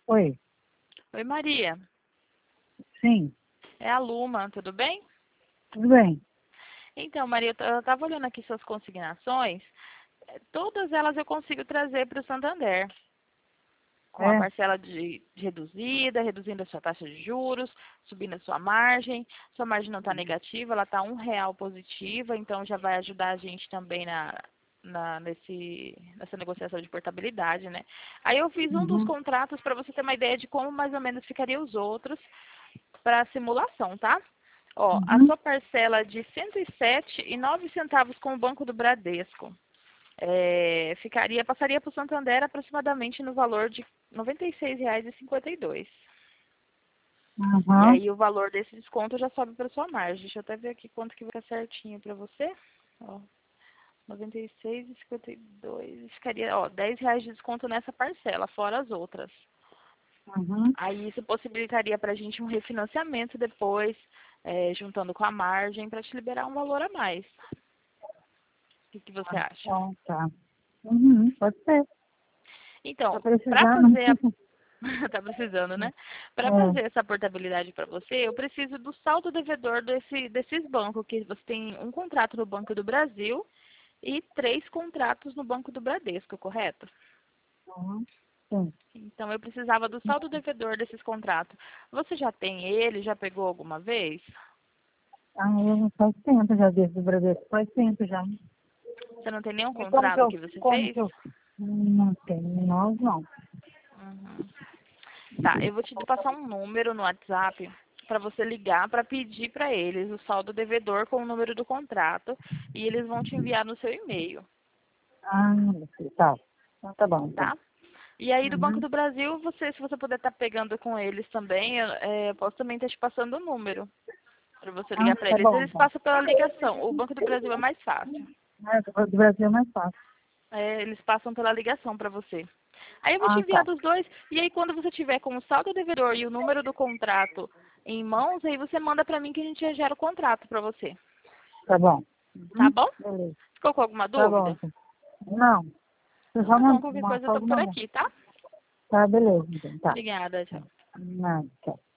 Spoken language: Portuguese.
Oi, Oi, Maria. sim, É a Luma, tudo bem? tudo bem. Então, Maria, eu estava olhando aqui suas consignações. Todas elas eu consigo trazer para o Santander, com a É? parcela de reduzida, reduzindo a sua taxa de juros, subindo a sua margem. Sua margem não está negativa, ela está R$ 1 positiva, então já vai ajudar a gente também nessa negociação de portabilidade, né? Aí eu fiz um dos Uhum, contratos para você ter uma ideia de como mais ou menos ficaria os outros para simulação, tá? Ó, a uhum. sua parcela de 107,09 com o Banco do Bradesco. Passaria para o Santander aproximadamente no valor de R$ 96,52. E Uhum. aí o valor desse desconto já sobe para sua margem. Deixa eu até ver aqui quanto que vai ficar certinho para você. Ó, 96,52. Ficaria, ó, R$ 10 de desconto nessa parcela, fora as outras. Uhum. Aí isso possibilitaria para a gente um refinanciamento depois, juntando com a margem, para te liberar um valor a mais. O que você acha? Então, tá. Uhum, pode ser. Tá Então, para precisando. fazer a... Tá precisando, né? Para É. fazer essa portabilidade para você, eu preciso do saldo devedor desses bancos, que você tem um contrato no Banco do Brasil e 3 contratos no Banco do Bradesco, correto? Uhum. Sim. Então, eu precisava do saldo devedor desses contratos. Você já tem ele? Já pegou alguma vez? Ah, eu faz tempo já desde o Bradesco, faz tempo já. Você não tem nenhum E como que contrato eu, que você como fez? que eu, não tem, nós não. Uhum. Tá, eu vou te passar um número no WhatsApp para você ligar para pedir para eles o saldo devedor com o número do contrato e eles vão te enviar no seu e-mail, Ah, tá. Então tá bom, então. tá? E aí do Banco Uhum. do Brasil, se você puder estar pegando com eles também, eu posso também estar te passando o número para você Ah, ligar para tá eles. bom, Eles então. passam pela ligação. O Banco do Brasil é mais fácil. Do Brasil é mais fácil. Eles passam pela ligação para você. Aí eu vou te Ah, enviar tá. dos dois, e aí quando você tiver com o saldo devedor e o número do contrato em mãos, aí você manda para mim que a gente já gera o contrato para você. Tá bom. Tá Uhum. bom? Beleza. Ficou com alguma Tá bom, dúvida? então. Não. Você Então só tá bom, qualquer uma coisa eu tô foto por mandou. aqui, tá? Tá, beleza, então. Tá. Obrigada, tchau. Não, tchau.